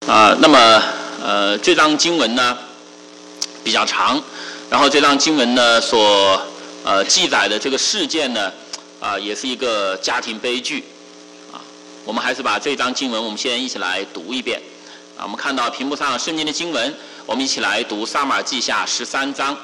那么这章经文呢比较长，然后这章经文呢所记载的这个事件呢也是一个家庭悲剧我们还是把这章经文我们先一起来读一遍我们看到屏幕上圣经的经文，我们一起来读撒母耳记下13章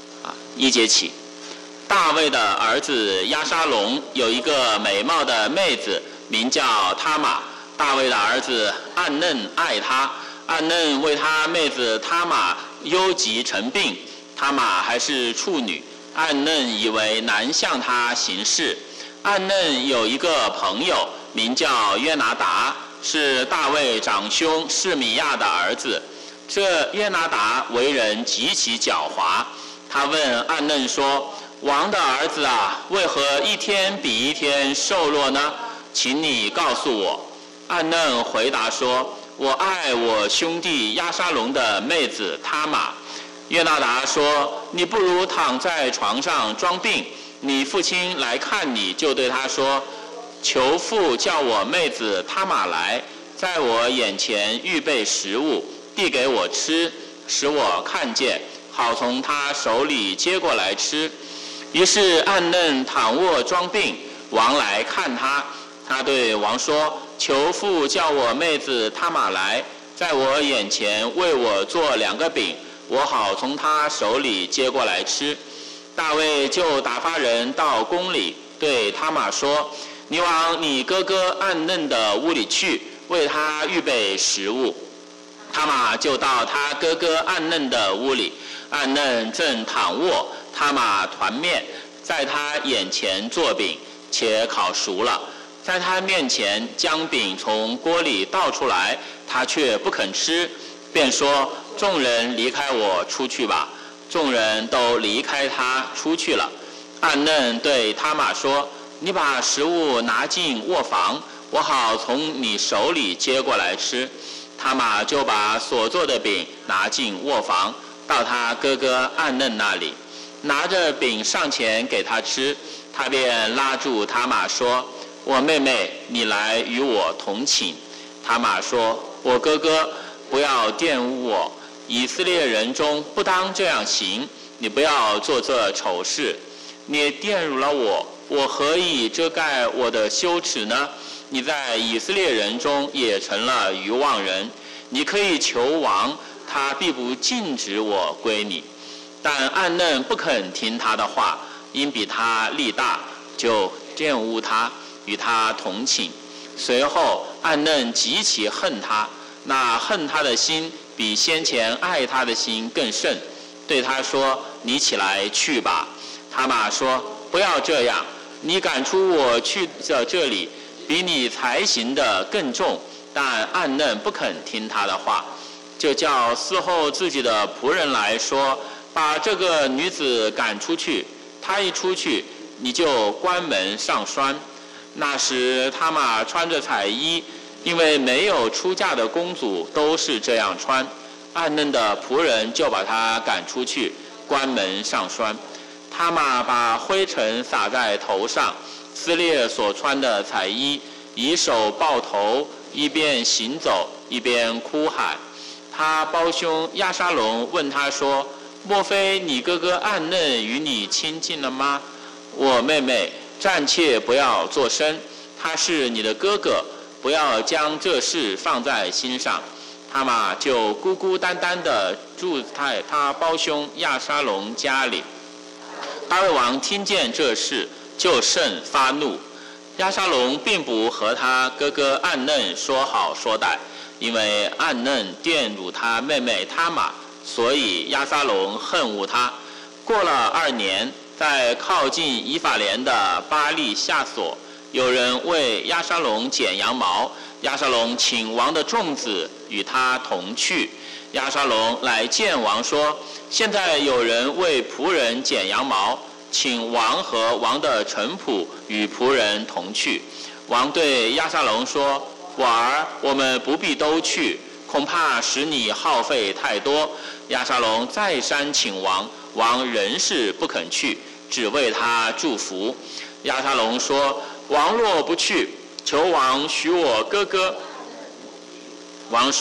1节起。大卫的儿子押沙龙有一个美貌的妹子，名叫他玛。大卫的儿子暗嫩爱她，暗嫩为他妹子他玛忧疾成病，他玛还是处女，暗嫩以为难向他行事。暗嫩有一个朋友，名叫约拿达，是大卫长兄示米亚的儿子。这约拿达为人极其狡猾，他问暗嫩说：王的儿子为何一天比一天瘦弱呢？请你告诉我。暗嫩回答说：我爱我兄弟押沙龙的妹子他玛。约拿达说：你不如躺在床上装病，你父亲来看你，就对他说：求父叫我妹子他玛来，在我眼前预备食物，递给我吃，使我看见，好从他手里接过来吃。于是暗嫩躺卧装病，王来看他，他对王说：求父叫我妹子他玛来，在我眼前为我做2个饼，我好从他手里接过来吃。大卫就打发人到宫里，对他玛说：你往你哥哥暗嫩的屋里去，为他预备食物。他玛就到他哥哥暗嫩的屋里，暗嫩正躺卧，他玛团面，在他眼前做饼，且烤熟了，在他面前将饼从锅里倒出来，他却不肯吃，便说：众人离开我出去吧。众人都离开他出去了。暗嫩对他玛说：你把食物拿进卧房，我好从你手里接过来吃。他玛就把所做的饼拿进卧房，到他哥哥暗嫩那里，拿着饼上前给他吃。他便拉住他玛说：我妹妹，你来与我同寝。他玛说：我哥哥，不要玷污我，以色列人中不当这样行，你不要做这丑事。你玷辱了我，我何以遮盖我的羞耻呢？你在以色列人中也成了愚妄人。你可以求王，他必不禁止我归你。但暗嫩不肯听他的话，因比他力大，就玷污他，与他同寝。随后暗嫩极其恨他，那恨他的心比先前爱他的心更甚，对他说：你起来去吧。他玛说：不要这样，你赶出我去这里，比你才行的更重。但暗嫩不肯听他的话，就叫伺候自己的仆人来说：把这个女子赶出去，她一出去，你就关门上栓。那时他玛穿着彩衣，因为没有出嫁的公主都是这样穿。暗嫩的仆人就把她赶出去，关门上栓。他玛把灰尘撒在头上，撕裂所穿的彩衣，以手抱头，一边行走一边哭喊。他胞兄押沙龙问他说：莫非你哥哥暗嫩与你亲近了吗？我妹妹，暂且不要作声，他是你的哥哥，不要将这事放在心上。他玛就孤孤单单地住在他胞兄押沙龙家里。大卫王听见这事，就甚发怒。押沙龙并不和他哥哥暗嫩说好说歹，因为暗嫩玷辱他妹妹他玛，所以押沙龙恨恶他。过了2年，在靠近以法莲的巴利夏所，有人为押沙龙剪羊毛，押沙龙请王的众子与他同去。押沙龙来见王说：现在有人为仆人剪羊毛，请王和王的臣仆与仆人同去。王对押沙龙说：我儿，我们不必都去，恐怕使你耗费太多。押沙龙再三请王，王仍是不肯去，只为他祝福。押沙龙说：王若不去，求王许我哥哥。王说：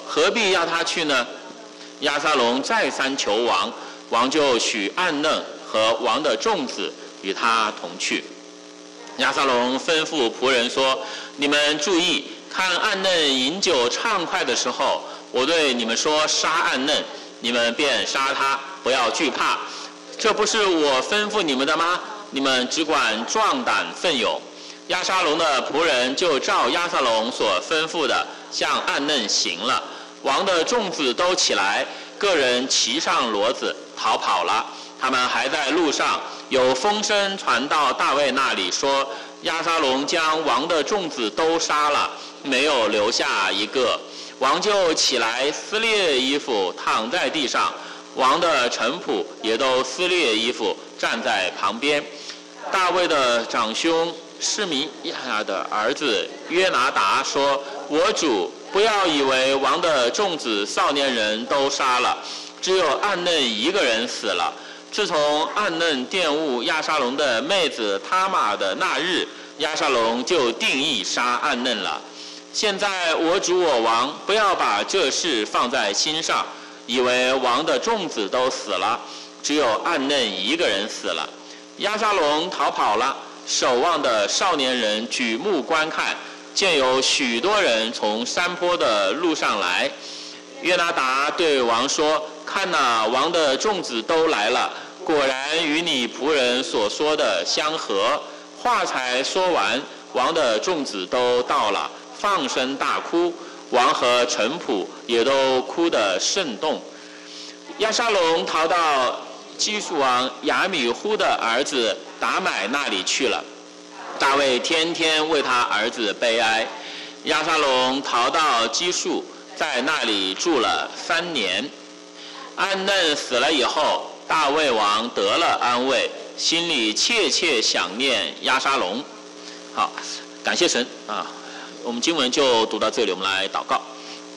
何必要他去呢？押沙龙再三求王，王就许暗嫩和王的众子与他同去。押沙龙吩咐仆人说：你们注意，看暗嫩饮酒畅快的时候，我对你们说杀暗嫩，你们便杀他，不要惧怕。这不是我吩咐你们的吗？你们只管壮胆奋勇。押沙龙的仆人就照押沙龙所吩咐的向暗嫩行了。王的众子都起来，个人骑上骡子逃跑了。他们还在路上，有风声传到大卫那里，说押沙龙将王的众子都杀了，没有留下一个。王就起来撕裂衣服，躺在地上。王的臣仆也都撕裂衣服，站在旁边。大卫的长兄示米亚的儿子约拿达说：我主，不要以为王的众子少年人都杀了，只有暗嫩一个人死了。自从暗嫩玷污押沙龙的妹子他玛的那日，押沙龙就定义杀暗嫩了。现在我主我王，不要把这事放在心上，以为王的众子都死了，只有暗嫩一个人死了。押沙龙逃跑了，守望的少年人举目观看，见有许多人从山坡的路上来。约拿达对王说：看哪，王的众子都来了，果然与你仆人所说的相合。话才说完，王的众子都到了，放声大哭，王和臣仆也都哭得甚动。押沙龙逃到基述王亚米忽的儿子达买那里去了。大卫天天为他儿子悲哀。押沙龙逃到基述，在那里住了3年。暗嫩死了以后，大卫王得了安慰，心里切切想念押沙龙。好，感谢神啊！我们经文就读到这里，我们来祷告。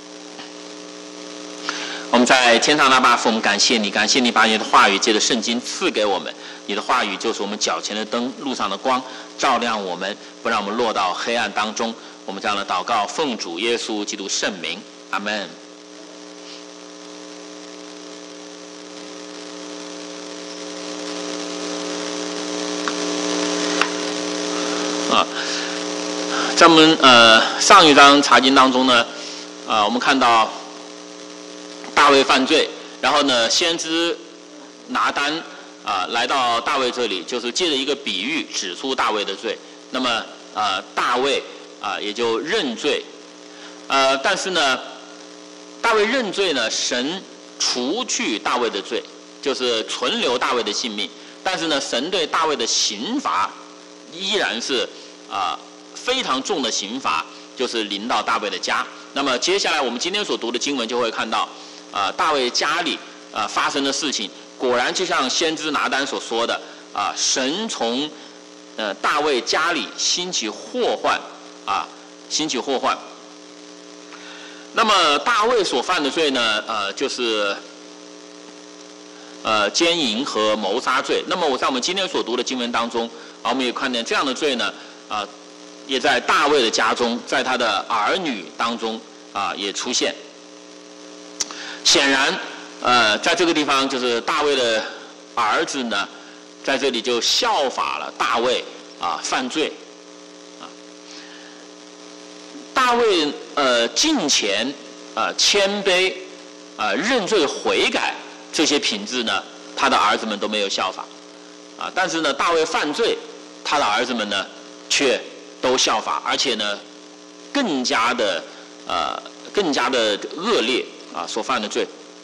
我们在天上的阿爸父，我们感谢你，感谢你把你的话语借着圣经赐给我们。你的话语就是我们脚前的灯，路上的光，照亮我们，不让我们落到黑暗当中。我们这样的祷告，奉主耶稣基督圣名，阿们。在我们上一章查经当中呢，我们看到大卫犯罪，然后呢，先知拿单来到大卫这里，就是借着一个比喻指出大卫的罪。那么大卫也就认罪，但是呢，大卫认罪呢，神除去大卫的罪，就是存留大卫的性命。但是呢，神对大卫的刑罚依然是非常重的刑罚，就是临到大卫的家。那么接下来我们今天所读的经文就会看到，大卫家里发生的事情，果然就像先知拿单所说的，神从大卫家里兴起祸患，兴起祸患。那么大卫所犯的罪呢，就是奸淫和谋杀罪。那么在我们今天所读的经文当中，我们也看见这样的罪呢，也在大卫的家中，在他的儿女当中也出现。显然在这个地方，就是大卫的儿子呢，在这里就效法了大卫犯罪。大卫敬虔谦卑认罪悔改这些品质呢，他的儿子们都没有效法但是呢，大卫犯罪，他的儿子们呢却都效法，而且呢更加的恶劣所犯的罪。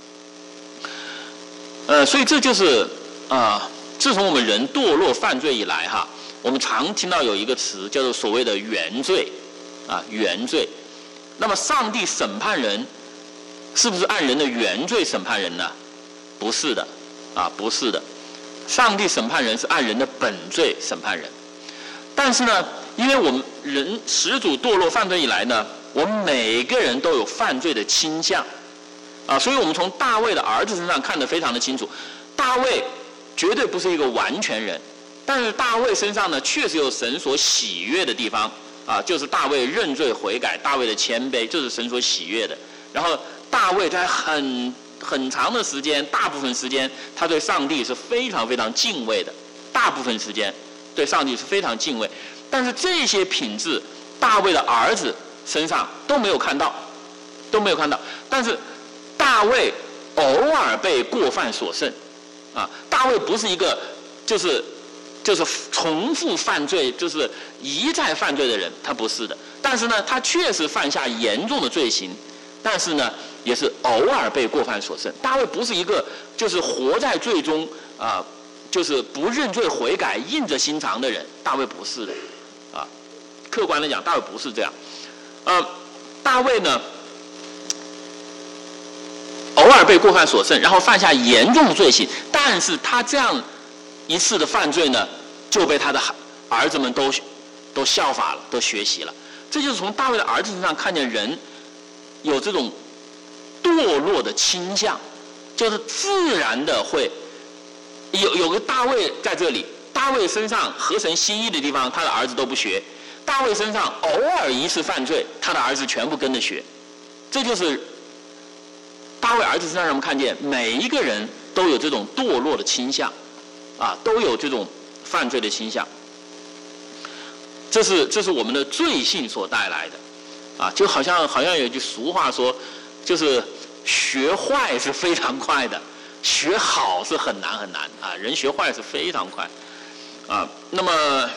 所以这就是自从我们人堕落犯罪以来我们常听到有一个词叫做所谓的原罪原罪。那么上帝审判人是不是按人的原罪审判人呢？不是的不是的。上帝审判人是按人的本罪审判人。但是呢，因为我们人始祖堕落犯罪以来呢，我们每个人都有犯罪的倾向所以我们从大卫的儿子身上看得非常的清楚。大卫绝对不是一个完全人，但是大卫身上呢确实有神所喜悦的地方就是大卫认罪悔改，大卫的谦卑，这是神所喜悦的。然后卫在很长的时间，大部分时间他对上帝是非常非常敬畏的，大部分时间对上帝是非常敬畏。但是这些品质，大卫的儿子身上都没有看到。但是大卫偶尔被过犯所胜，大卫不是一个就是重复犯罪，就是一再犯罪的人，他不是的。但是呢，他确实犯下严重的罪行，但是呢，也是偶尔被过犯所胜。大卫不是一个就是活在罪中就是不认罪悔改、硬着心肠的人，大卫不是的，客观来讲，大卫不是这样。大卫呢，偶尔被过犯所胜，然后犯下严重的罪行，但是他这样一次的犯罪呢，就被他的儿子们都效法了，都学习了。这就是从大卫的儿子身上看见人有这种堕落的倾向，就是自然的会有个大卫在这里，大卫身上合神心意的地方，他的儿子都不学；大卫身上偶尔一次犯罪，他的儿子全部跟着学。这就是大卫儿子身上让我们看见，每一个人都有这种堕落的倾向，都有这种犯罪的倾向。这是我们的罪性所带来的，就好像有句俗话说，就是学坏是非常快的，学好是很难人学坏是非常快，那么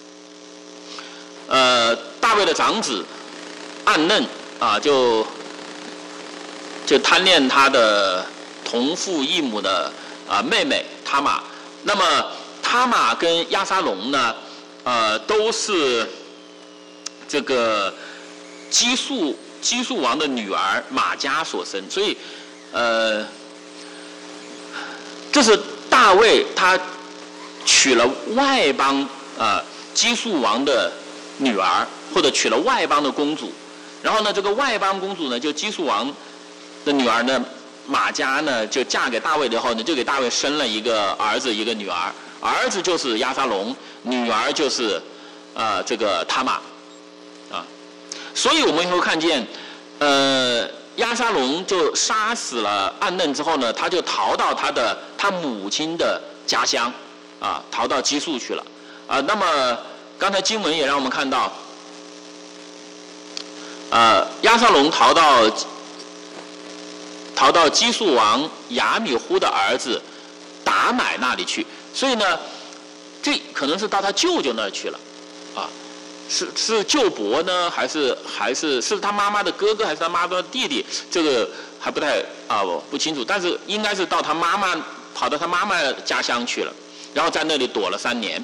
大卫的长子暗嫩就贪恋他的同父异母的妹妹他玛。那么他玛跟押沙龙呢，都是这个基述王的女儿玛迦所生，所以这是大卫他娶了外邦基述王的女儿，或者娶了外邦的公主，然后呢，这个外邦公主呢，就基述王的女儿呢，玛迦呢，就嫁给大卫以后呢，就给大卫生了一个儿子一个女儿，儿子就是押沙龙，女儿就是这个他玛所以我们会看见押沙龙就杀死了暗嫩之后呢，他就逃到他母亲的家乡逃到基述去了那么刚才经文也让我们看到押沙龙逃到基述王亚米忽的儿子达乃那里去，所以呢，这可能是到他舅舅那儿去了是舅伯呢，还是他妈妈的哥哥，还是他妈妈的弟弟？这个还不太不清楚，但是应该是跑到他妈妈家乡去了，然后在那里躲了3年。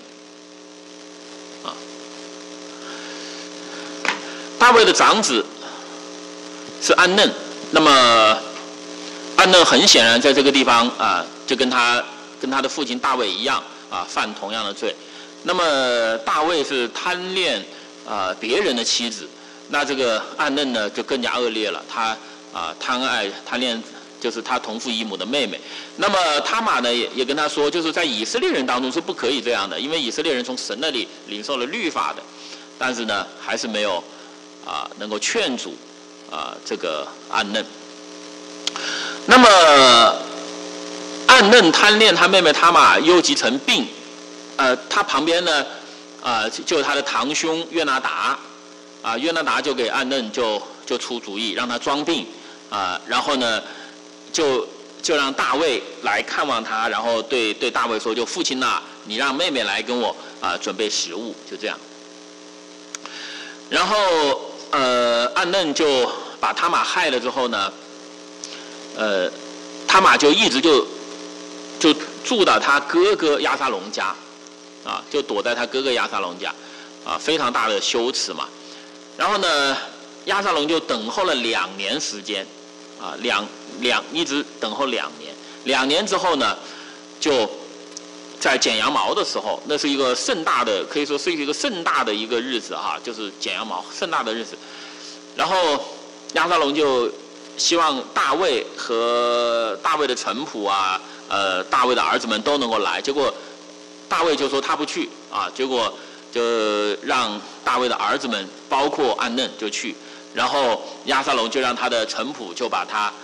大卫的长子是暗嫩，那么暗嫩很显然在这个地方就跟他的父亲大卫一样犯同样的罪。那么大卫是贪恋别人的妻子，那这个暗嫩呢就更加恶劣了，他贪恋就是他同父异母的妹妹。那么他玛呢也跟他说，就是在以色列人当中是不可以这样的，因为以色列人从神那里领受了律法的，但是呢还是没有能够劝阻这个暗嫩。那么暗嫩贪恋他妹妹他玛，忧急成病。他旁边呢，就是他的堂兄约拿达，约拿达就给暗嫩就出主意，让他装病，然后呢，就让大卫来看望他，然后对大卫说，就父亲呐，你让妹妹来跟我准备食物，就这样。然后暗嫩就把他玛害了之后呢，他玛就一直就住到他哥哥押沙龙家。就躲在他哥哥押沙龙家，非常大的羞耻嘛。然后呢，押沙龙就等候了2年时间，一直等候2年。2年之后呢，就在剪羊毛的时候，那是一个盛大的，可以说是一个盛大的一个日子就是剪羊毛盛大的日子。然后押沙龙就希望大卫和大卫的臣仆大卫的儿子们都能够来，结果大卫就说他不去结果就让大卫的儿子们包括暗嫩就去，然后押沙龙就让他的臣仆就把他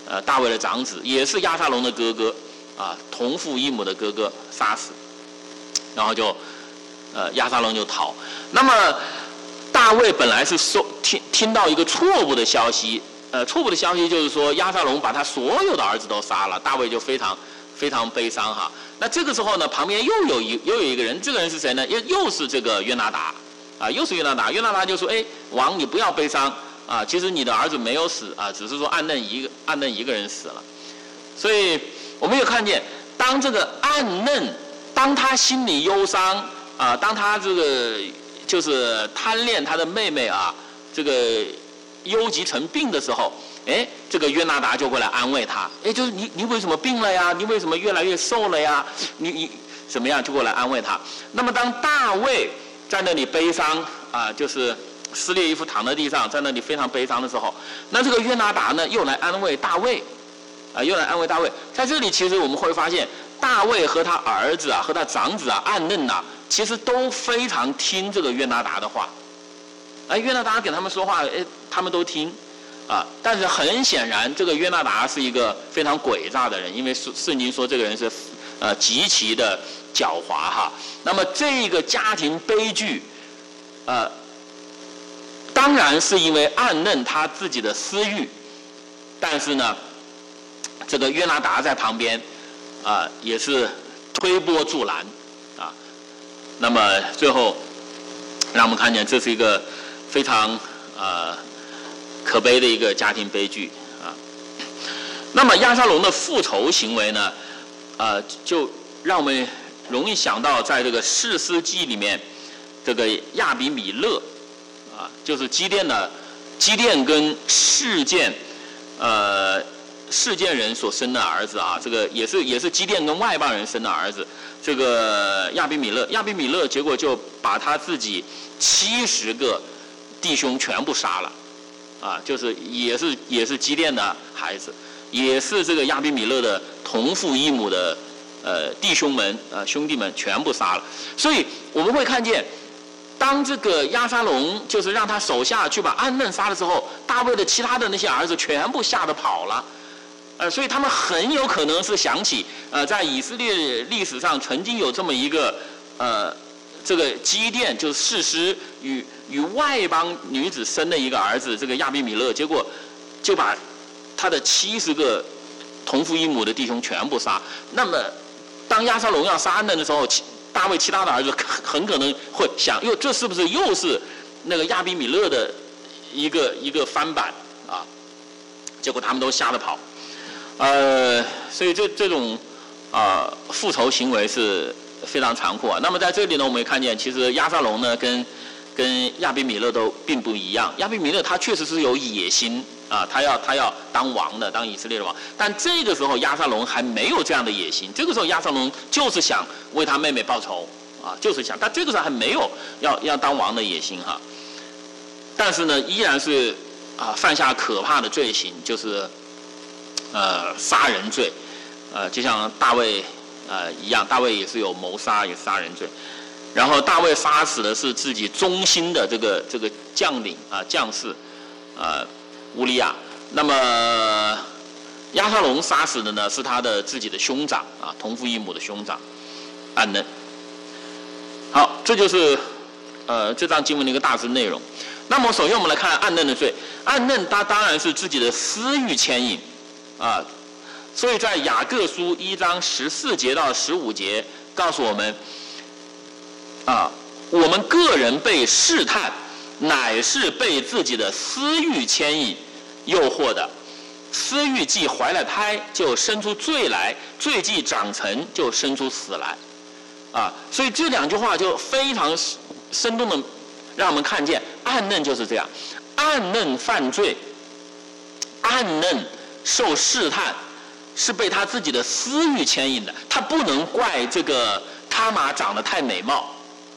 大卫的长子，也是押沙龙的哥哥，同父异母的哥哥杀死，然后押沙龙就逃。那么大卫本来是听到一个错误的消息，错误的消息就是说押沙龙把他所有的儿子都杀了，大卫就非常非常悲伤哈。那这个时候呢，旁边又有一个人，这个人是谁呢？又是这个约拿达，又是约拿达。约拿达就说：“哎，王你不要悲伤啊，其实你的儿子没有死啊，只是说暗嫩一个人死了。”所以我们有看见，当这个暗嫩，当他心里忧伤当他这个就是贪恋他的妹妹这个忧急成病的时候，这个约拿达就会来安慰他，就是你为什么病了呀？你为什么越来越瘦了呀？你怎么样？就过来安慰他。那么当大卫在那里悲伤就是撕裂衣服躺在地上，在那里非常悲伤的时候，那这个约拿达呢又来安慰大卫，又来安慰大卫。在这里其实我们会发现，大卫和他儿子和他长子暗嫩其实都非常听这个约拿达的话。约拿达给他们说话，他们都听但是很显然，这个约拿达是一个非常诡诈的人，因为圣经说这个人是极其的狡猾那么这个家庭悲剧当然是因为暗嫩他自己的私欲，但是呢，这个约拿达在旁边也是推波助澜那么最后让我们看见这是一个非常可悲的一个家庭悲剧那么押沙龙的复仇行为呢就让我们容易想到在这个士师记里面，这个亚比米勒就是基甸跟示剑人所生的儿子这个也是基甸跟外邦人生的儿子。这个亚比米勒结果就把他自己70个弟兄全部杀了就是也是基甸的孩子，也是这个亚比米勒的同父异母的弟兄们兄弟们全部杀了。所以我们会看见，当这个押沙龙就是让他手下去把暗嫩杀的时候，大卫的其他的那些儿子全部吓得跑了。所以他们很有可能是想起在以色列历史上曾经有这么一个这个基甸就是士师与外邦女子生的一个儿子，这个亚比米勒，结果就把他的70个同父异母的弟兄全部杀。那么当押沙龙要杀暗嫩的时候，大卫其他的儿子很可能会想，这是不是又是那个亚比米勒的一个翻版结果他们都吓得跑。所以这种复仇行为是非常残酷那么在这里呢，我们也看见，其实押沙龙呢跟亚比米勒都并不一样。亚比米勒他确实是有野心他要当王的，当以色列的王。但这个时候押沙龙还没有这样的野心，这个时候押沙龙就是想为他妹妹报仇就是想，但这个时候还没有要当王的野心但是呢，依然是犯下可怕的罪行，就是杀人罪就像大卫一样，大卫也是有谋杀，也杀人罪。然后大卫杀死的是自己忠心的这个将领将士乌利亚。那么押沙龙杀死的呢是他的自己的兄长同父异母的兄长暗嫩。好，这就是这章经文的一个大致内容。那么首先我们来看暗嫩的罪。暗嫩他当然是自己的私欲牵引所以在雅各书1章14节到15节告诉我们我们个人被试探，乃是被自己的私欲牵引诱惑的。私欲既怀了胎，就生出罪来；罪既长成，就生出死来。所以这两句话就非常生动的让我们看见，暗嫩就是这样，暗嫩犯罪，暗嫩受试探，是被他自己的私欲牵引的。他不能怪这个他玛长得太美貌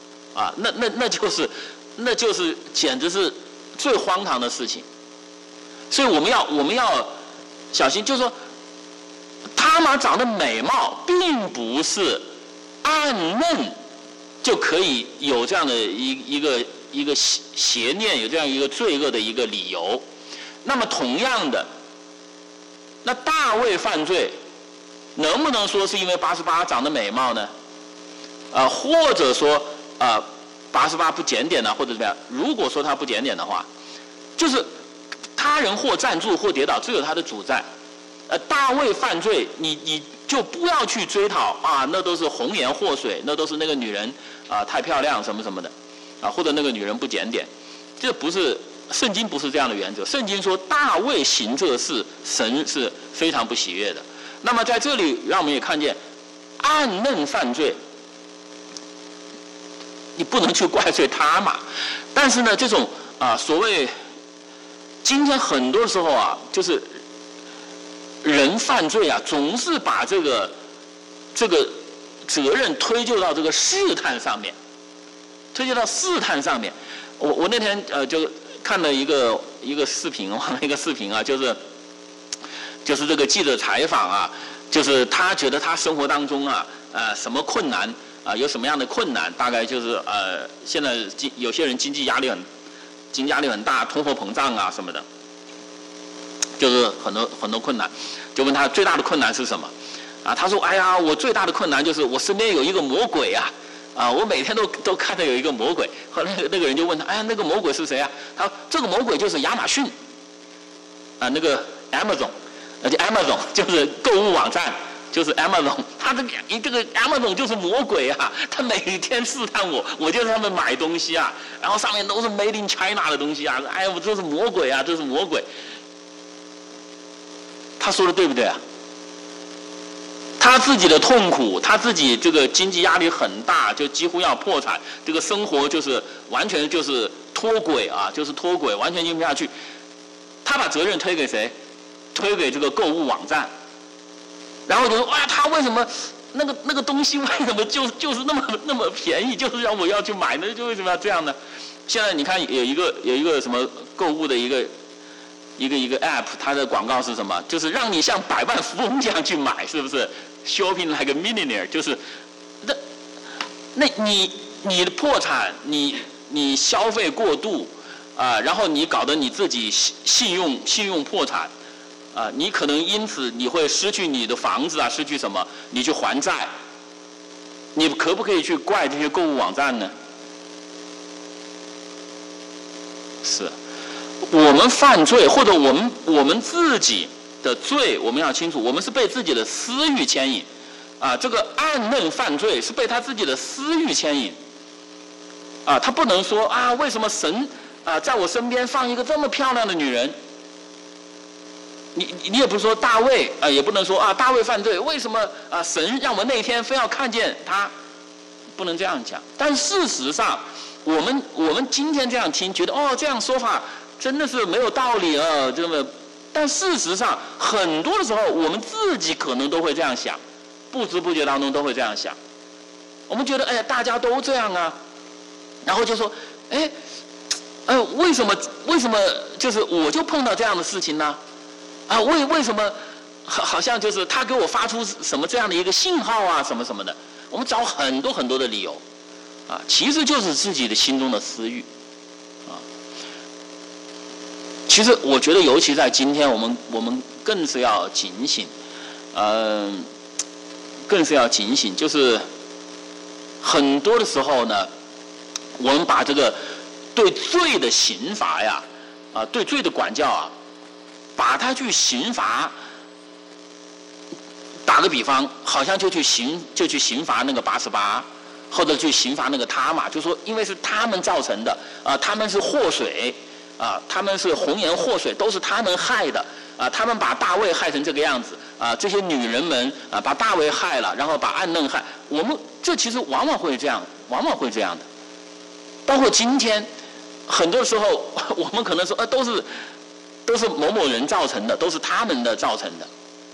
那就是简直是最荒唐的事情。所以我们要小心，就是说他玛长得美貌并不是暗嫩就可以有这样的一个邪念，有这样一个罪恶的一个理由。那么同样的， 那大卫犯罪，能不能说是因为八十八长得美貌呢？或者说88不检点呢，或者怎么样？如果说他不检点的话，就是他人或暂住或跌倒，只有他的主在。大卫犯罪，你就不要去追讨啊，那都是红颜祸水，那都是那个女人太漂亮什么什么的或者那个女人不检点，这不是圣经不是这样的原则。圣经说大卫行这事，神是非常不喜悦的。那么在这里，让我们也看见暗嫩犯罪，你不能去怪罪他嘛。但是呢，这种所谓今天很多时候就是人犯罪总是把这个责任推究到这个试探上面，推究到试探上面。我那天就看了一个视频，就是这个记者采访就是他觉得他生活当中什么困难有什么样的困难，大概就是现在有些人经济压力很大，通货膨胀什么的，就是很多困难。就问他最大的困难是什么他说哎呀，我最大的困难就是我身边有一个魔鬼我每天都看到有一个魔鬼。后来那个人就问他，哎呀，那个魔鬼是谁他说这个魔鬼就是亚马逊那个 Amazon 就是购物网站，就是 Amazon。他这个 Amazon 就是魔鬼他每天试探我就在他们买东西然后上面都是 Made in China 的东西哎呀，我这是魔鬼这是魔鬼。他说的对不对他自己的痛苦，他自己这个经济压力很大，就几乎要破产，这个生活就是完全就是脱轨就是脱轨，完全进不下去。他把责任推给谁？推给这个购物网站。然后就说他为什么那个东西为什么就是那么便宜，就是让我要去买呢？就为什么要这样呢？现在你看有一个什么购物的一个 app， 它的广告是什么？就是让你像百万富翁这样去买，是不是 ？Shopping like a millionaire， 就是那你的破产，你消费过度然后你搞得你自己信用破产你可能因此你会失去你的房子失去什么？你去还债，你可不可以去怪这些购物网站呢？是。我们犯罪，或者我们自己的罪，我们要清楚，我们是被自己的私欲牵引这个暗嫩犯罪是被他自己的私欲牵引他不能说为什么神在我身边放一个这么漂亮的女人？你也不说大卫也不能说大卫犯罪，为什么神让我那天非要看见他？不能这样讲。但事实上，我们今天这样听，觉得这样说法真的是没有道理这么。但事实上，很多的时候我们自己可能都会这样想，不知不觉当中都会这样想。我们觉得大家都这样然后就说为什么就是我就碰到这样的事情呢？为什么好像就是他给我发出什么这样的一个信号什么什么的？我们找很多很多的理由其实就是自己的心中的私欲其实我觉得，尤其在今天，我们更是要警醒，更是要警醒。就是很多的时候呢，我们把这个对罪的刑罚对罪的管教把它去刑罚。打个比方，好像就去刑罚那个88，或者去刑罚那个他玛，就说因为是他们造成的他们是祸水。他们是红颜祸水，都是他们害的他们把大卫害成这个样子这些女人们把大卫害了，然后把暗嫩害。我们这其实往往会这样的。包括今天，很多时候我们可能说都是某某人造成的，都是他们的造成的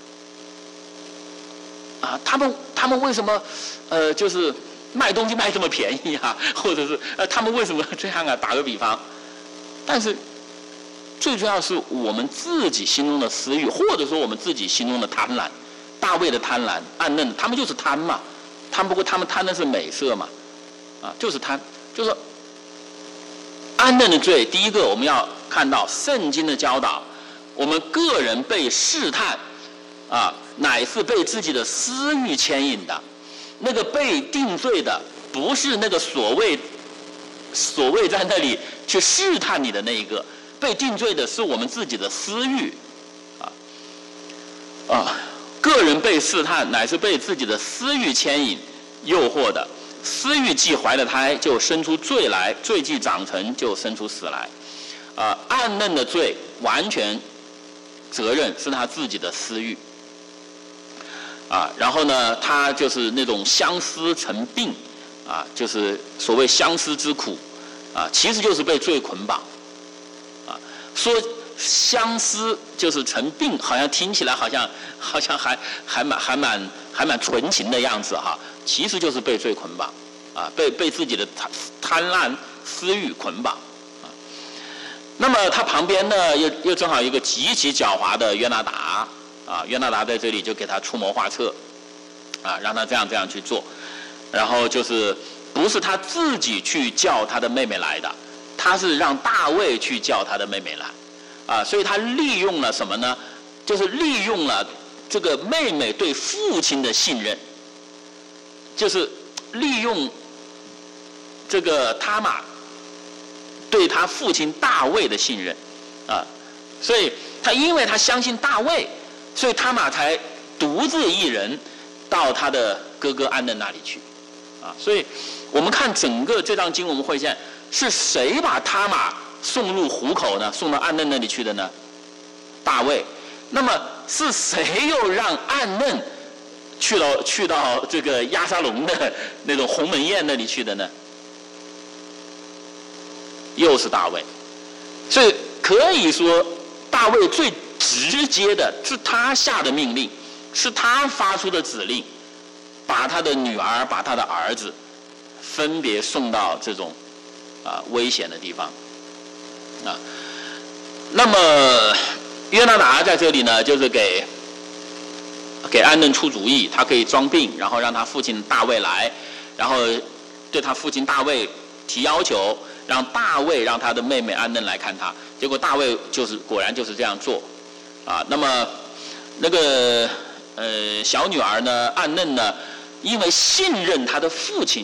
他们为什么就是卖东西卖这么便宜或者是他们为什么这样打个比方。但是最重要是我们自己心中的私欲，或者说我们自己心中的贪婪。大卫的贪婪，暗嫩，他们就是贪嘛。不过他们贪的是美色嘛，就是贪。就是说暗嫩的罪，第一个我们要看到圣经的教导，我们个人被试探乃是被自己的私欲牵引的。那个被定罪的不是那个所谓在那里去试探你的那一个，被定罪的是我们自己的私欲。个人被试探乃是被自己的私欲牵引诱惑的。私欲既怀了胎，就生出罪来；罪既长成，就生出死来。暗嫩的罪完全责任是他自己的私欲。然后呢，他就是那种相思成病，就是所谓相思之苦，其实就是被罪捆绑。说相思就是成病，好像听起来好像还蛮纯情的样子哈，其实就是被罪捆绑，被自己的贪婪私欲捆绑。那么他旁边呢，又正好一个极其狡猾的约拿达，约拿达在这里就给他出谋划策，让他这样去做，然后就是不是他自己去叫他的妹妹来的，他是让大卫去叫他的妹妹来。所以他利用了什么呢？就是利用了这个妹妹对父亲的信任，就是利用这个他玛对他父亲大卫的信任，所以因为他相信大卫，所以他玛才独自一人到他的哥哥暗嫩那里去，所以我们看整个这章经文，我们会现是谁把他玛送入虎口呢？送到暗嫩那里去的呢？大卫。那么是谁又让暗嫩去到这个押沙龙的那种鸿门宴那里去的呢？又是大卫。所以可以说，大卫最直接的是他下的命令，是他发出的指令，把他的女儿、把他的儿子分别送到这种危险的地方。那么约拿达在这里呢，就是给暗嫩出主意，他可以装病，然后让他父亲大卫来，然后对他父亲大卫提要求，让大卫让他的妹妹暗嫩来看他。结果大卫果然就是这样做，那么那个小女儿呢，暗嫩呢，因为信任他的父亲，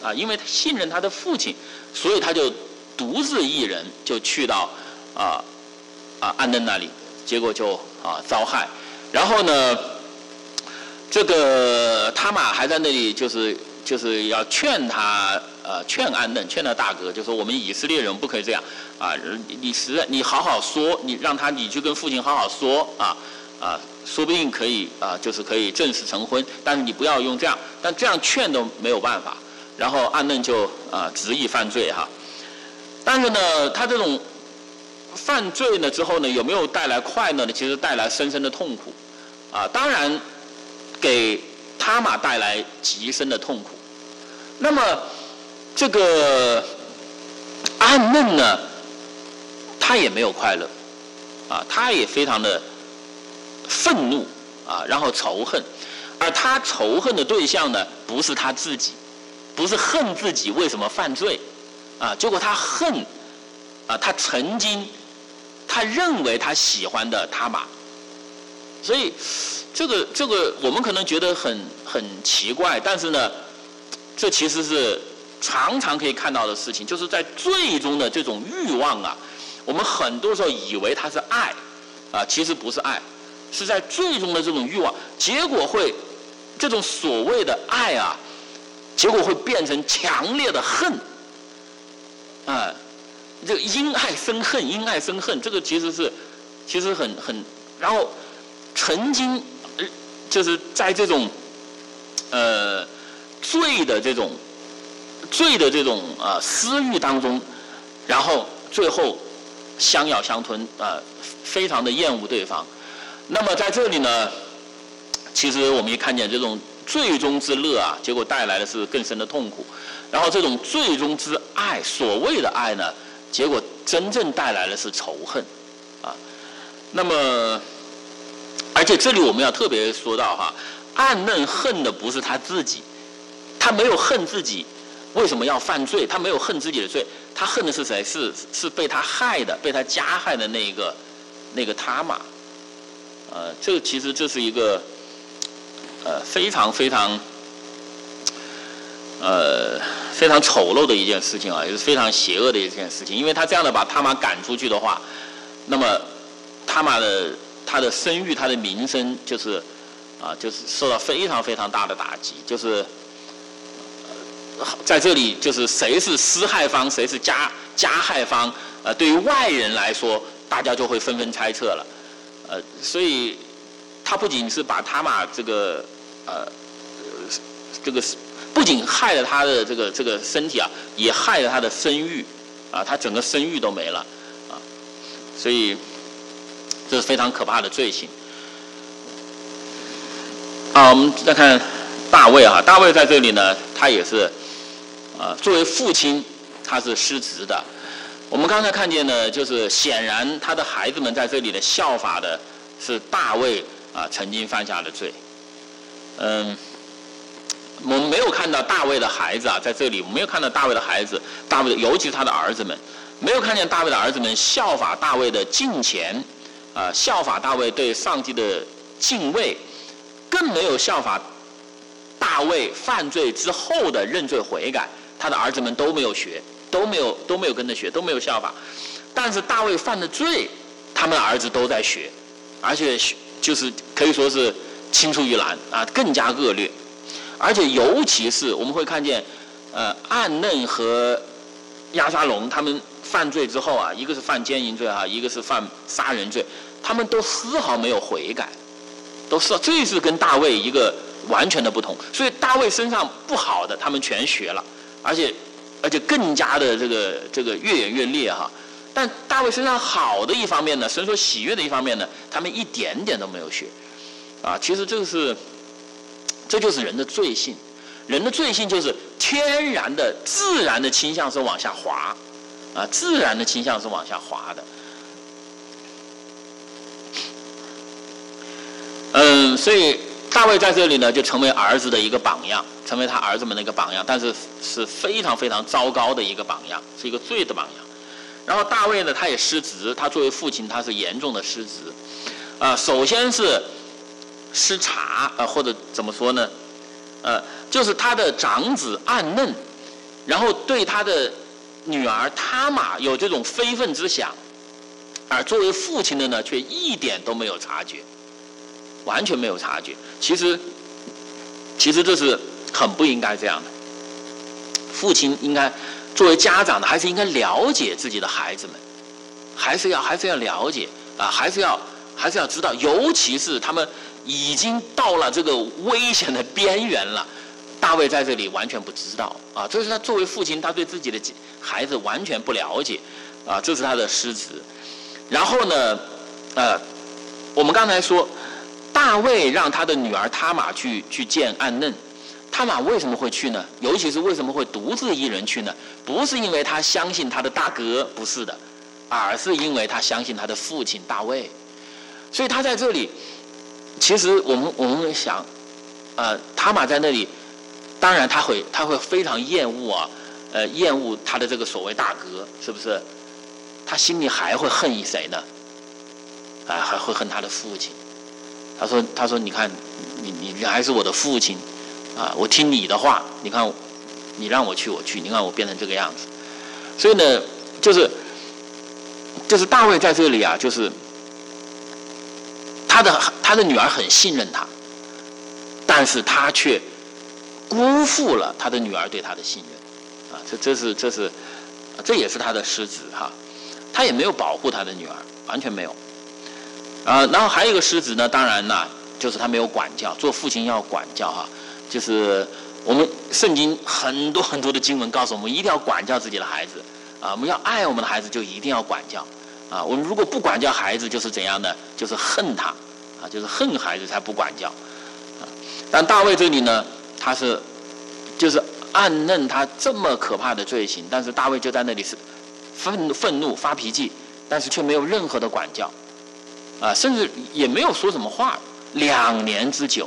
所以他就独自一人就去到暗嫩那里，结果就遭害。然后呢，这个他玛还在那里就是要劝他劝暗嫩，劝他大哥，就说我们以色列人不可以这样你好好说，你去跟父亲好好说说不定可以就是可以正式成婚，但是你不要用这样，但这样劝都没有办法。然后暗嫩就执意犯罪哈。但是呢，他这种犯罪呢之后呢，有没有带来快乐呢？其实带来深深的痛苦，当然给他玛带来极深的痛苦。那么这个暗嫩呢，他也没有快乐，他也非常的愤怒然后仇恨，而他仇恨的对象呢，不是他自己，不是恨自己为什么犯罪。结果他恨他曾经他认为他喜欢的他玛。所以这个我们可能觉得很奇怪，但是呢，这其实是常常可以看到的事情，就是在最终的这种欲望我们很多时候以为它是爱其实不是爱，是在最终的这种欲望，结果会这种所谓的爱结果会变成强烈的恨。这个因爱生恨，因爱生恨，这个其实很，然后曾经就是在这种罪的这种私欲当中，然后最后相咬相吞非常的厌恶对方。那么在这里呢，其实我们也看见这种最终之乐结果带来的是更深的痛苦。然后这种最终之爱，所谓的爱呢，结果真正带来的是仇恨那么而且这里我们要特别说到暗嫩恨的不是他自己，他没有恨自己为什么要犯罪，他没有恨自己的罪，他恨的是谁？是被他害的，被他加害的那个他玛这个其实这是一个非常非常非常丑陋的一件事情啊，也是非常邪恶的一件事情。因为他这样的把他玛赶出去的话，那么他玛他的声誉、他的名声就是受到非常非常大的打击，就是在这里就是谁是施害方，谁是加害方，对于外人来说，大家就会纷纷猜测了，所以他不仅是把他玛这个不仅害了他的这个身体啊，也害了他的声誉啊，他整个声誉都没了啊，所以这是非常可怕的罪行。我们再看大卫啊，大卫在这里呢，他也是作为父亲，他是失职的。我们刚才看见呢，就是显然他的孩子们在这里的效法的是大卫曾经犯下的罪。我们没有看到大卫的孩子在这里，我们没有看到大卫的孩子，尤其是他的儿子们，没有看见大卫的儿子们效法大卫的敬虔，效法大卫对上帝的敬畏，更没有效法大卫犯罪之后的认罪悔改。他的儿子们都没有学，都没有跟着学，都没有效法。但是大卫犯的罪，他们的儿子都在学，而且就是可以说是青出于蓝更加恶劣。而且尤其是我们会看见，暗嫩和押沙龙他们犯罪之后一个是犯奸淫罪一个是犯杀人罪，他们都丝毫没有悔改，这是跟大卫一个完全的不同。所以大卫身上不好的他们全学了，而且更加的这个越演越烈但大卫身上好的一方面呢，神所喜悦的一方面呢，他们一点点都没有学其实这就是人的罪性。人的罪性就是天然的自然的倾向是往下滑自然的倾向是往下滑的。所以大卫在这里呢就成为儿子的一个榜样，成为他儿子们的一个榜样，但是是非常非常糟糕的一个榜样，是一个罪的榜样。然后大卫呢他也失职，他作为父亲他是严重的失职首先是失察或者怎么说呢就是他的长子暗嫩，然后对他的女儿他玛有这种非分之想，而作为父亲的呢却一点都没有察觉，完全没有察觉。其实这是很不应该这样的。父亲应该作为家长的还是应该了解自己的孩子们，还是要了解还是要知道，尤其是他们已经到了这个危险的边缘了，大卫在这里完全不知道这是他作为父亲，他对自己的孩子完全不了解这是他的失职。然后呢我们刚才说大卫让他的女儿他玛去见暗嫩，他玛为什么会去呢？尤其是为什么会独自一人去呢？不是因为他相信他的大哥，不是的，而是因为他相信他的父亲大卫。所以他在这里，其实我们想他玛在那里，当然他会非常厌恶他的这个所谓大哥，是不是？他心里还会恨谁呢？还会恨他的父亲。他说你看你还是我的父亲我听你的话，你看你让我去我去，你看我变成这个样子。所以呢就是大卫在这里就是他的女儿很信任他，但是他却辜负了他的女儿对他的信任这也是他的失职他也没有保护他的女儿，完全没有然后还有一个失职呢，当然就是他没有管教，做父亲要管教就是我们圣经很多很多的经文告诉我们，一定要管教自己的孩子我们要爱我们的孩子，就一定要管教我们如果不管教孩子，就是怎样呢？就是恨他就是恨孩子才不管教但大卫这里呢，他就是暗嫩他这么可怕的罪行，但是大卫就在那里是愤怒发脾气，但是却没有任何的管教甚至也没有说什么话，2年之久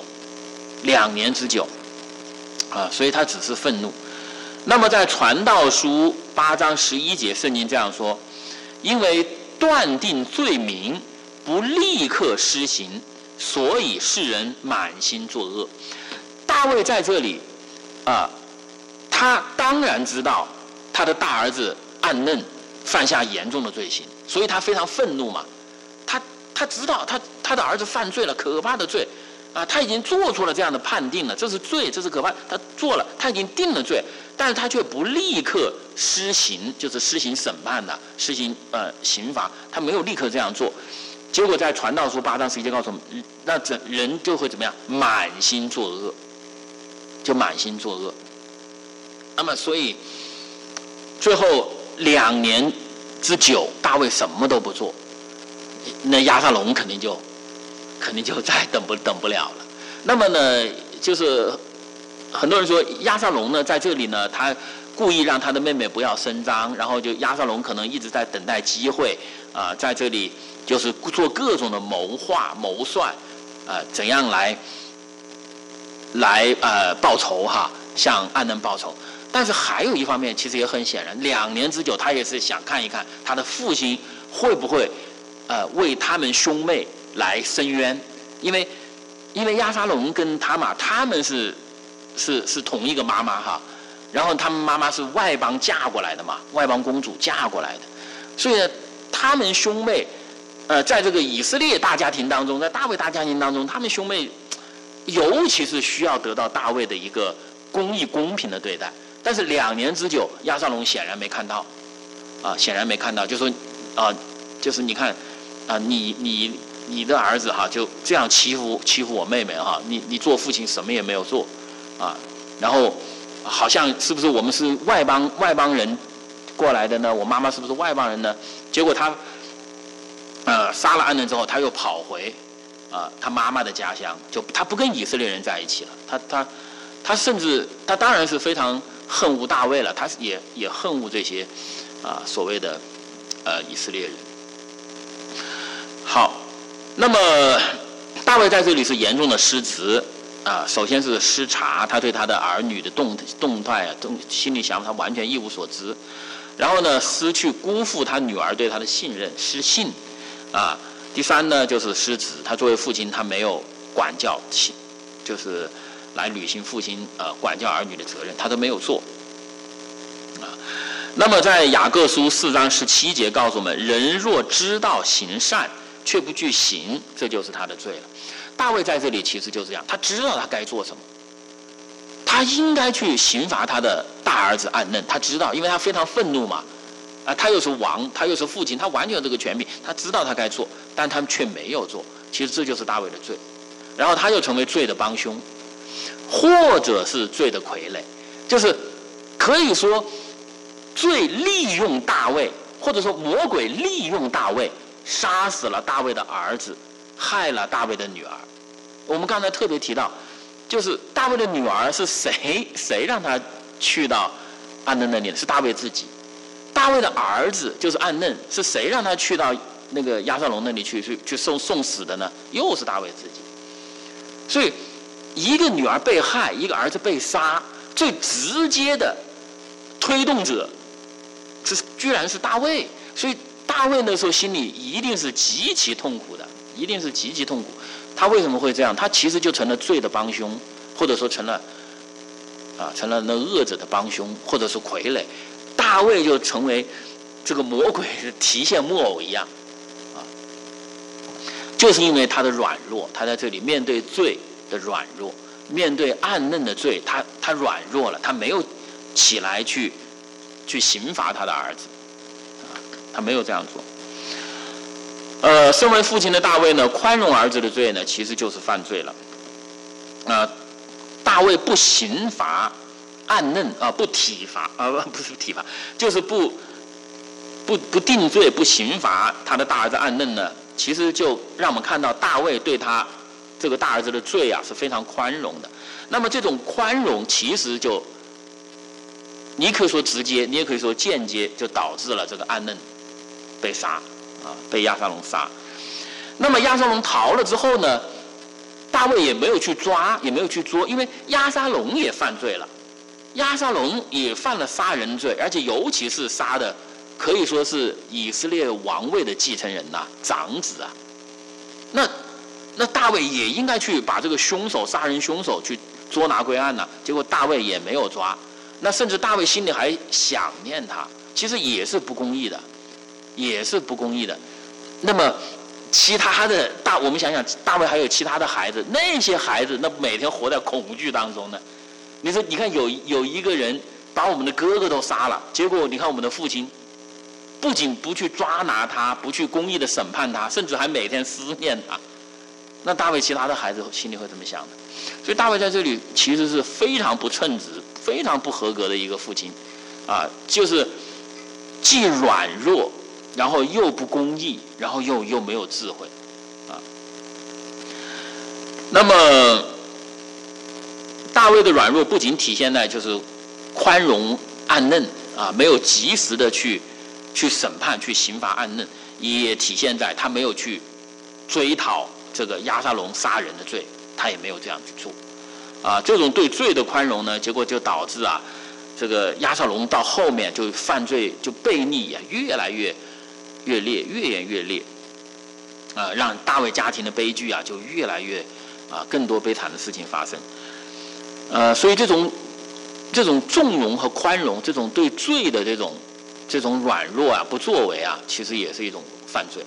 所以他只是愤怒。那么在传道书8章11节，圣经这样说：因为断定罪名不立刻施行，所以世人满心作恶。大卫在这里他当然知道他的大儿子暗嫩犯下严重的罪行，所以他非常愤怒嘛。他知道他的儿子犯罪了，可怕的罪他已经做出了这样的判定了，这是罪，这是可怕，他做了，他已经定了罪，但是他却不立刻施行，就是施行审判的，施行刑罚，他没有立刻这样做。结果在传道书8章11节告诉我们，那人就会怎么样？满心作恶，就满心作恶。那么所以最后2年之久，大卫什么都不做，那押沙龙肯定就再等不了了。那么呢，就是很多人说押沙龙呢在这里呢，他故意让他的妹妹不要声张，然后就押沙龙可能一直在等待机会在这里就是做各种的谋划谋算怎样来报仇向暗嫩报仇。但是还有一方面其实也很显然，2年之久他也是想看一看他的父亲会不会为他们兄妹来伸冤，因为押沙龙跟他玛他们是同一个妈妈然后他们妈妈是外邦嫁过来的嘛，外邦公主嫁过来的，所以呢他们兄妹在这个以色列大家庭当中，在大卫大家庭当中，他们兄妹尤其是需要得到大卫的一个公义公平的对待。但是2年之久，押沙龙显然没看到显然没看到，就说就是你看你的儿子就这样欺负我妹妹你做父亲什么也没有做然后好像是不是我们是外邦人过来的呢？我妈妈是不是外邦人呢？结果他杀了暗嫩之后，他又跑回他妈妈的家乡，就他不跟以色列人在一起了。他甚至他当然是非常恨恶大卫了，他也恨恶这些所谓的以色列人。好，那么大卫在这里是严重的失职首先是失察，他对他的儿女的动态心理想法他完全一无所知。然后呢，失去辜负他女儿对他的信任，失信第三呢就是失职，他作为父亲他没有管教就是来履行父亲管教儿女的责任，他都没有做那么在雅各书4章17节告诉我们，人若知道行善却不去行，这就是他的罪了。大卫在这里其实就是这样，他知道他该做什么，他应该去刑罚他的大儿子暗嫩，他知道，因为他非常愤怒嘛他又是王，他又是父亲，他完全有这个权柄，他知道他该做，但他们却没有做。其实这就是大卫的罪，然后他又成为罪的帮凶，或者是罪的傀儡，就是可以说罪利用大卫，或者说魔鬼利用大卫，杀死了大卫的儿子，害了大卫的女儿。我们刚才特别提到，就是大卫的女儿是谁让他去到暗嫩那里的？是大卫自己。大卫的儿子就是暗嫩，是谁让他去到那个押沙龙那里去送死的呢？又是大卫自己。所以一个女儿被害，一个儿子被杀，最直接的推动者居然是大卫。所以大卫那时候心里一定是极其痛苦的，一定是极其痛苦。他为什么会这样？他其实就成了罪的帮凶，或者说成了那恶者的帮凶，或者是傀儡。大卫就成为这个魔鬼是提线木偶一样就是因为他的软弱，他在这里面对罪的软弱，面对暗嫩的罪，他软弱了，他没有起来去刑罚他的儿子他没有这样做。身为父亲的大卫呢，宽容儿子的罪呢，其实就是犯罪了大卫不刑罚暗嫩不体罚不是体罚，就是不定罪，不刑罚他的大儿子暗嫩呢，其实就让我们看到大卫对他这个大儿子的罪是非常宽容的。那么这种宽容其实就你可以说直接，你也可以说间接，就导致了这个暗嫩被杀被押沙龙杀。那么押沙龙逃了之后呢，大卫也没有去抓，也没有去捉，因为押沙龙也犯罪了，押沙龙也犯了杀人罪，而且尤其是杀的可以说是以色列王位的继承人长子那大卫也应该去把这个杀人凶手去捉拿归案呢，结果大卫也没有抓，那甚至大卫心里还想念他，其实也是不公义的，也是不公义的。那么其他的我们想想，大卫还有其他的孩子，那些孩子那每天活在恐惧当中呢。你说，你看有一个人把我们的哥哥都杀了，结果你看我们的父亲不仅不去抓拿他，不去公义的审判他，甚至还每天思念他。那大卫其他的孩子心里会怎么想的？所以大卫在这里其实是非常不称职、非常不合格的一个父亲，就是既软弱，然后又不公义，然后又没有智慧，那么大卫的软弱不仅体现在就是宽容暗嫩没有及时的去审判、去刑罚暗嫩，也体现在他没有去追讨这个押沙龙杀人的罪，他也没有这样去做，这种对罪的宽容呢，结果就导致这个押沙龙到后面就犯罪就悖逆越来越烈，越演越烈，让大卫家庭的悲剧就越来越更多悲惨的事情发生，所以这种纵容和宽容，这种对罪的这种软弱不作为其实也是一种犯罪。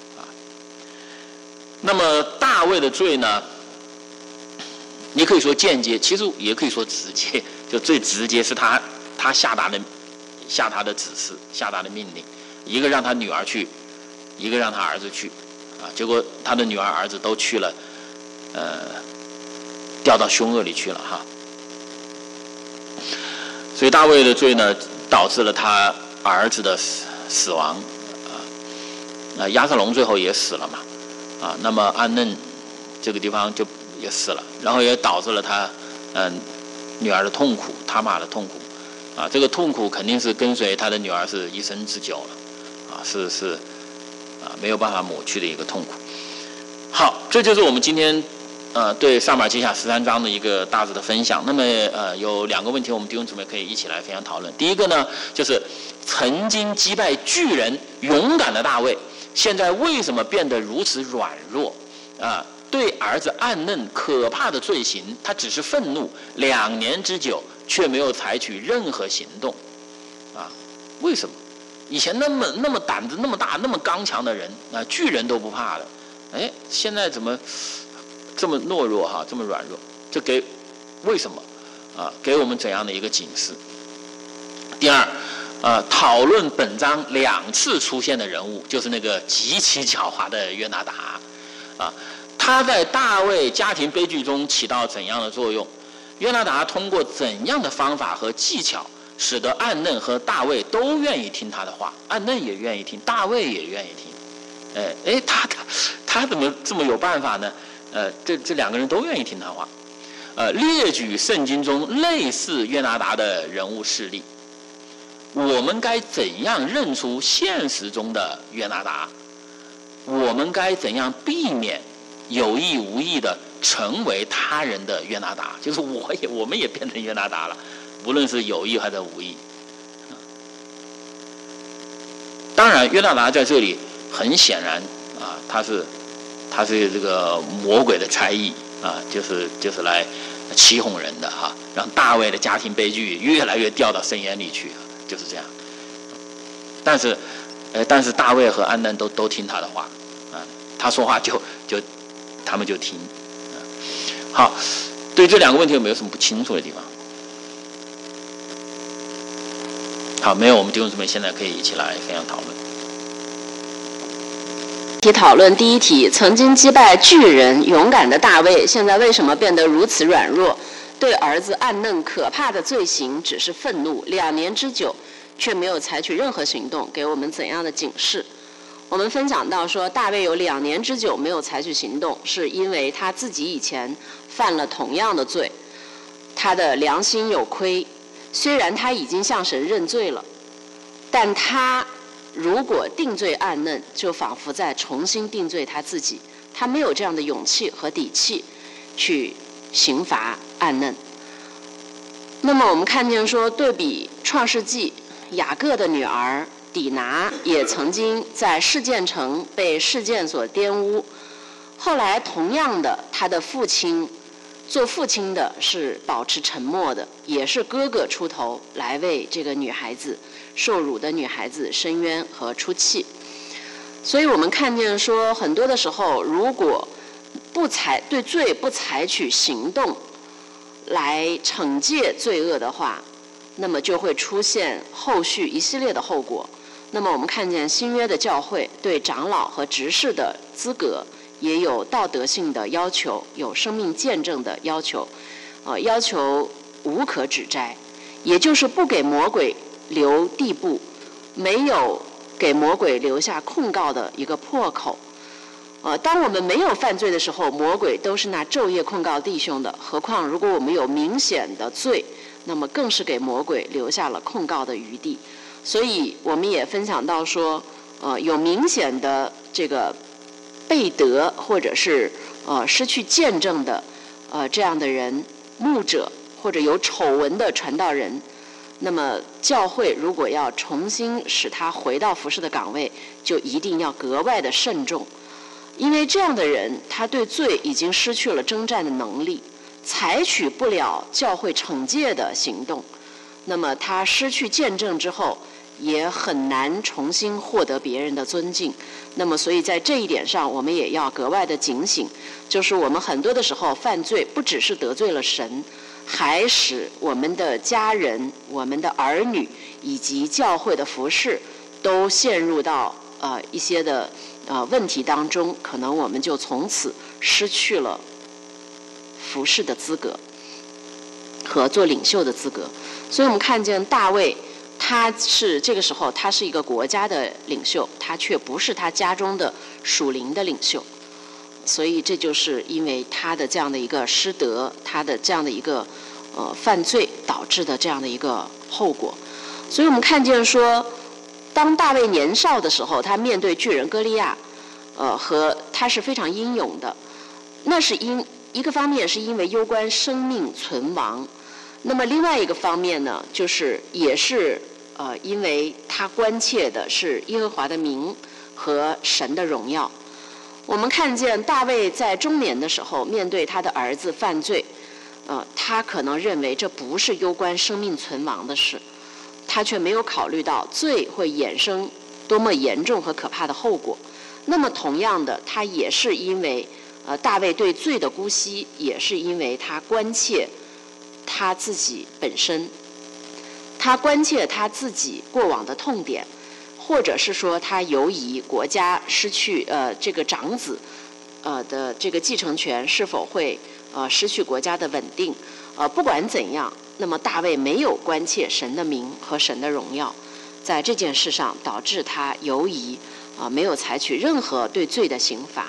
那么大卫的罪呢，你可以说间接，其实也可以说直接，就最直接是他下他的指示，下他的命令，一个让他女儿去，一个让他儿子去，结果他的女儿儿子都去了，掉到凶恶里去了所以大卫的罪呢，导致了他儿子的死亡，押沙龙最后也死了嘛。那么暗嫩这个地方就也死了，然后也导致了他女儿的痛苦，他玛的痛苦，这个痛苦肯定是跟随他的女儿是一生之久了，是没有办法抹去的一个痛苦。好，这就是我们今天对撒母耳记下13章的一个大致的分享。那么有2个问题，我们弟兄姊妹可以一起来分享讨论。第一个呢，就是曾经击败巨人勇敢的大卫，现在为什么变得如此软弱？对儿子暗嫩可怕的罪行，他只是愤怒2年之久，却没有采取任何行动。为什么？以前那么胆子那么大、那么刚强的人，巨人都不怕的，现在怎么这么懦弱这么软弱？这为什么？给我们怎样的一个警示？第二，讨论本章2次出现的人物，就是那个极其狡猾的约拿达，他在大卫家庭悲剧中起到怎样的作用？约拿达通过怎样的方法和技巧，使得暗嫩和大卫都愿意听他的话？暗嫩也愿意听，大卫也愿意听。他怎么这么有办法呢？这2个人都愿意听他话。列举圣经中类似约拿达的人物事例，我们该怎样认出现实中的约拿达？我们该怎样避免有意无意的成为他人的约拿达？就是我们也变成约拿达了，无论是有意还是无意。当然，约拿达在这里很显然他是这个魔鬼的差役就是来欺哄人的让大卫的家庭悲剧越来越掉到深渊里去，就是这样。但是大卫和暗嫩都听他的话，他说话他们就听。好，对这2个问题有没有什么不清楚的地方？好，没有，我们弟兄姊妹现在可以一起来分享讨论。 讨论第一题：曾经击败巨人勇敢的大卫，现在为什么变得如此软弱？对儿子暗嫩可怕的罪行只是愤怒2年之久，却没有采取任何行动，给我们怎样的警示？我们分享到说，大卫有2年之久没有采取行动，是因为他自己以前犯了同样的罪，他的良心有亏。虽然他已经向神认罪了，但他如果定罪暗嫩，就仿佛在重新定罪他自己，他没有这样的勇气和底气去刑罚暗嫩。那么我们看见说，对比创世纪，雅各的女儿底拿也曾经在示剑城被示剑所玷污， 后来同样的，他的父亲做父亲的是保持沉默的，也是哥哥出头来为这个女孩子受辱的女孩子伸冤和出气。所以我们看见说，很多的时候，如果对罪不采取行动来惩戒罪恶的话，那么就会出现后续一系列的后果。那么我们看见新约的教会对长老和执事的资格也有道德性的要求，有生命见证的要求，要求无可指摘，也就是不给魔鬼留地步，没有给魔鬼留下控告的一个破口。当我们没有犯罪的时候，魔鬼都是拿昼夜控告弟兄的，何况如果我们有明显的罪，那么更是给魔鬼留下了控告的余地。所以我们也分享到说，有明显的这个背德或者是失去见证的这样的人，牧者或者有丑闻的传道人，那么教会如果要重新使他回到服事的岗位，就一定要格外的慎重。因为这样的人，他对罪已经失去了征战的能力，采取不了教会惩戒的行动，那么他失去见证之后，也很难重新获得别人的尊敬。那么所以在这一点上，我们也要格外的警醒，就是我们很多的时候犯罪，不只是得罪了神，还使我们的家人、我们的儿女以及教会的服事都陷入到一些的问题当中，可能我们就从此失去了服事的资格和做领袖的资格。所以我们看见大卫，他是这个时候他是一个国家的领袖，他却不是他家中的属灵的领袖。所以这就是因为他的这样的一个失德，他的这样的一个犯罪导致的这样的一个后果。所以我们看见说，当大卫年少的时候，他面对巨人歌利亚，和他是非常英勇的。那是一个方面是因为攸关生命存亡，那么另外一个方面呢，就是也是因为他关切的是耶和华的名和神的荣耀。我们看见大卫在中年的时候，面对他的儿子犯罪，他可能认为这不是攸关生命存亡的事，他却没有考虑到罪会衍生多么严重和可怕的后果。那么同样的，他也是因为大卫对罪的姑息，也是因为他关切他自己本身，他关切他自己过往的痛点，或者是说他犹疑国家失去这个长子的这个继承权是否会失去国家的稳定。不管怎样，那么大卫没有关切神的名和神的荣耀，在这件事上导致他犹疑没有采取任何对罪的刑罚。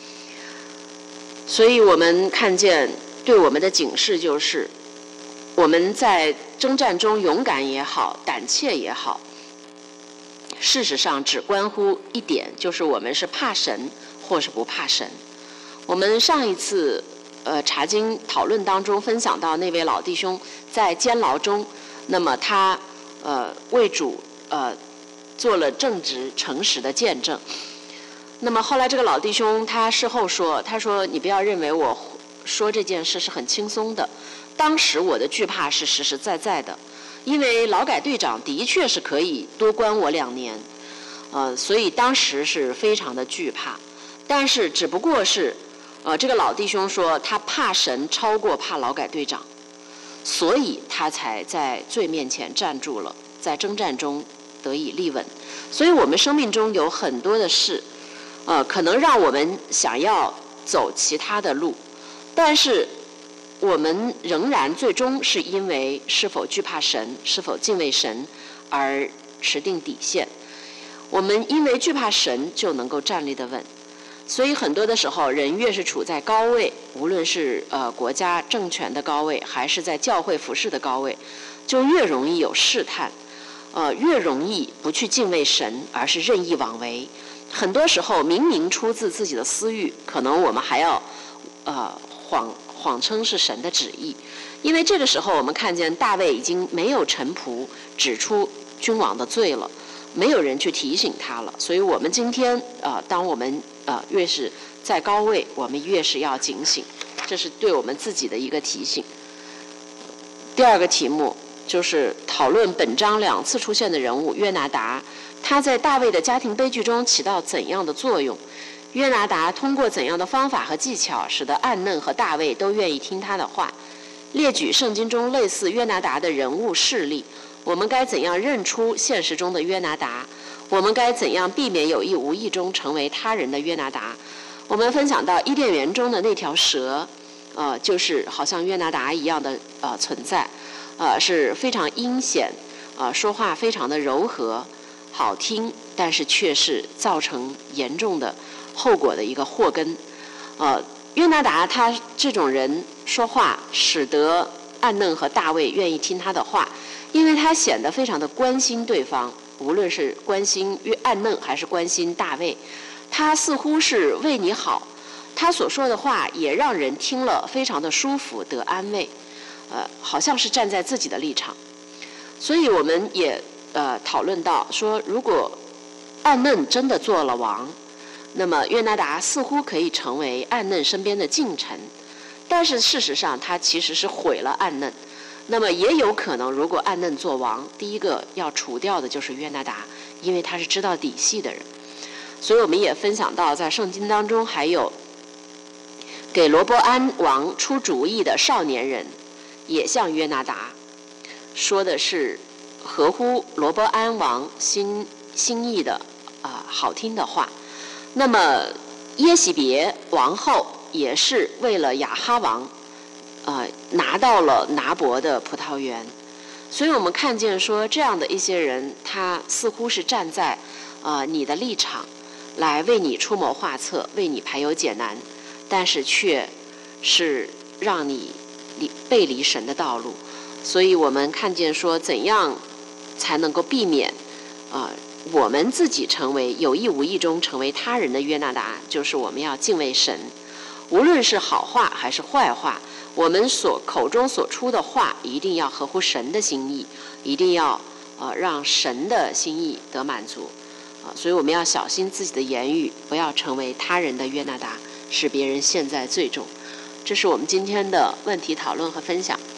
所以我们看见对我们的警示就是，我们在征战中勇敢也好，胆怯也好，事实上只关乎一点，就是我们是怕神或是不怕神。我们上一次查经讨论当中分享到那位老弟兄在监牢中，那么他为主做了正直诚实的见证。那么后来这个老弟兄他事后说，他说你不要认为我说这件事是很轻松的，当时我的惧怕是实实在在的，因为劳改队长的确是可以多关我2年，所以当时是非常的惧怕。但是只不过是这个老弟兄说他怕神超过怕劳改队长，所以他才在罪面前站住了，在征战中得以立稳。所以我们生命中有很多的事可能让我们想要走其他的路，但是我们仍然最终是因为是否惧怕神，是否敬畏神而持定底线。我们因为惧怕神就能够站立得稳。所以很多的时候，人越是处在高位，无论是国家政权的高位，还是在教会服事的高位，就越容易有试探，越容易不去敬畏神，而是任意妄为。很多时候明明出自自己的私欲，可能我们还要谎称是神的旨意。因为这个时候我们看见大卫已经没有臣仆指出君王的罪了，没有人去提醒他了。所以我们今天当我们越是在高位，我们越是要警醒，这是对我们自己的一个提醒。第二个题目就是讨论本章2次出现的人物约拿达，他在大卫的家庭悲剧中起到怎样的作用？约拿达通过怎样的方法和技巧，使得暗嫩和大卫都愿意听他的话？列举圣经中类似约拿达的人物事例，我们该怎样认出现实中的约拿达？我们该怎样避免有意无意中成为他人的约拿达？我们分享到伊甸园中的那条蛇，就是好像约拿达一样的存在，是非常阴险，说话非常的柔和，好听，但是却是造成严重的后果的一个祸根。约拿达他这种人说话，使得暗嫩和大卫愿意听他的话，因为他显得非常的关心对方，无论是关心暗嫩还是关心大卫，他似乎是为你好，他所说的话也让人听了非常的舒服得安慰，好像是站在自己的立场。所以我们也讨论到说，如果暗嫩真的做了王，那么约拿达似乎可以成为暗嫩身边的近臣，但是事实上他其实是毁了暗嫩。那么也有可能，如果暗嫩做王，第一个要除掉的就是约拿达，因为他是知道底细的人。所以我们也分享到，在圣经当中还有给罗波安王出主意的少年人，也像约拿达，说的是合乎罗波安王心意的好听的话。那么耶洗别王后也是为了亚哈王拿到了拿伯的葡萄园。所以我们看见说，这样的一些人，他似乎是站在你的立场来为你出谋划策，为你排忧解难，但是却是让你背离神的道路。所以我们看见说，怎样才能够避免我们自己成为有意无意中成为他人的约拿达，就是我们要敬畏神，无论是好话还是坏话，我们口中所出的话一定要合乎神的心意，一定要让神的心意得满足。所以我们要小心自己的言语，不要成为他人的约拿达，使别人陷在罪中。这是我们今天的问题讨论和分享。